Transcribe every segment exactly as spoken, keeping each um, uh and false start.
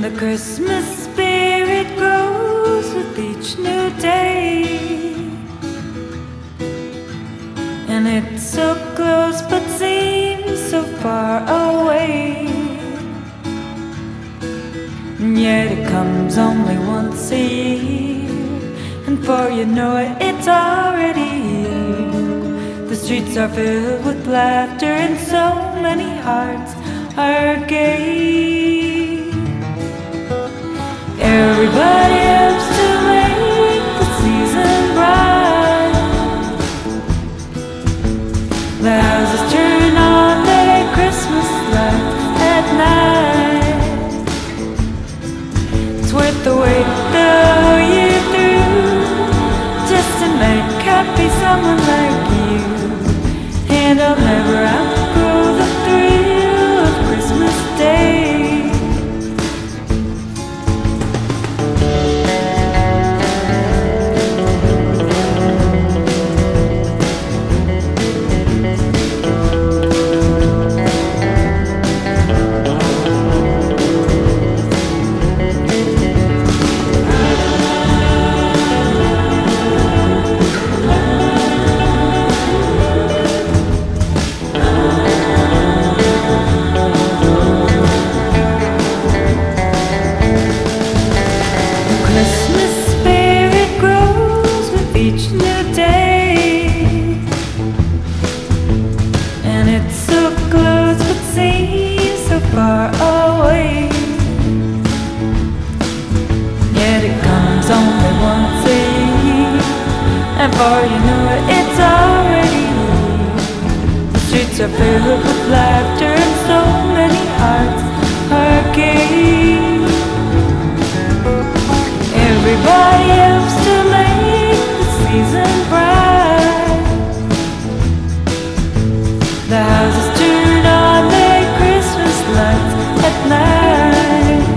The Christmas spirit grows with each new day, and it's so close but seems so far away. And yet it comes only once a year, and before you know it, it's already here. The streets are filled with laughter, and so many hearts are gay. Everybody helps to make the season bright. The houses turn on their Christmas lights at night. It's worth the wait the whole year through, just to make happy someone like you. And I'll never outgrow the thrill of Christmas Day. Christmas spirit grows with each new day, and it's so close but seems so far away. Yet it comes only once a year, and before you know it, it's already here. The streets are filled with laughter, and so many hearts are gay. Everybody helps to make the season bright. The houses turn on their Christmas lights at night.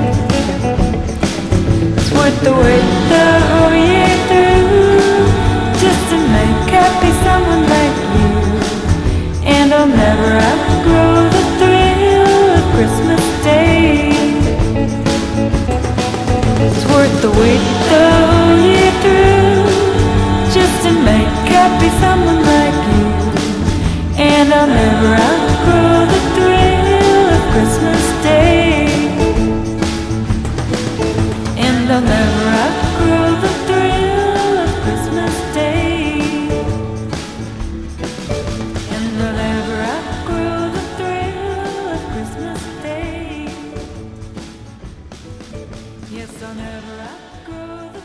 It's worth the wait the whole year through, just to make happy someone like you. And I'll never outgrow the thrill of Christmas Day. It's worth the wait the whole year through, just to make happy someone like you. And I'll never outgrow the thrill of Christmas Day. And I'll never outgrow the thrill of Christmas Day. And I'll never outgrow the thrill of Christmas Day. Yes, I'll never outgrow the